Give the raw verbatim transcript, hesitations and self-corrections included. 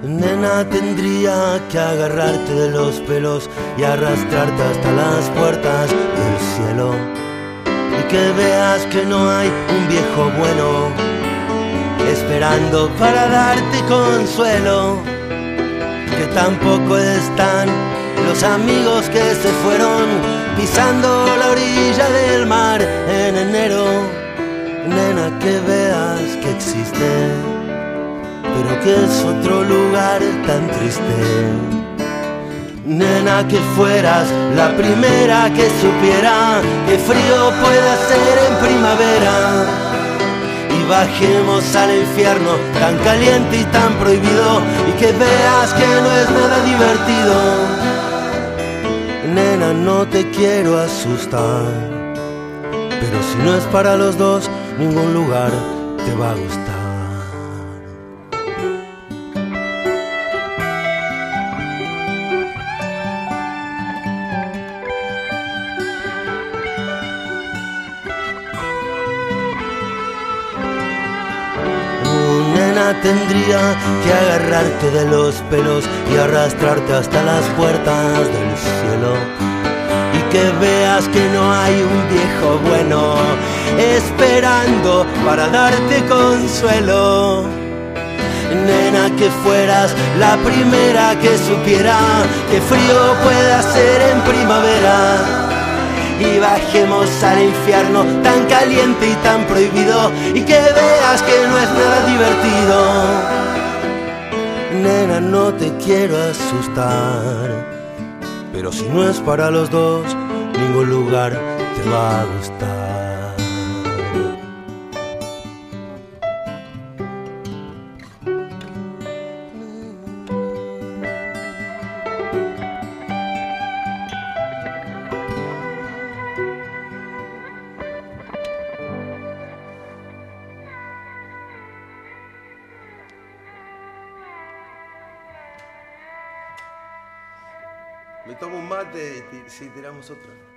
Nena, tendría que agarrarte de los pelos y arrastrarte hasta las puertas del cielo, y que veas que no hay un viejo bueno esperando para darte consuelo, que tampoco están los amigos que se fueron pisando la orilla del mar en enero. Nena, que veas que existe, pero que es otro lugar tan triste. Nena, que fueras la primera que supiera que frío puede hacer en primavera, y bajemos al infierno tan caliente y tan prohibido, y que veas que no es nada divertido. Nena, no te quiero asustar, pero si no es para los dos, ningún lugar te va a gustar. Tendría que agarrarte de los pelos y arrastrarte hasta las puertas del cielo, y que veas que no hay un viejo bueno esperando para darte consuelo. Nena, que fueras la primera que supiera que frío puede hacer en primavera, y bajemos al infierno tan caliente y tan prohibido, y que veas que no es nada divertido. Nena, no te quiero asustar, pero si no es para los dos, ningún lugar te va a gustar. Me tomo un mate y si tiramos otra.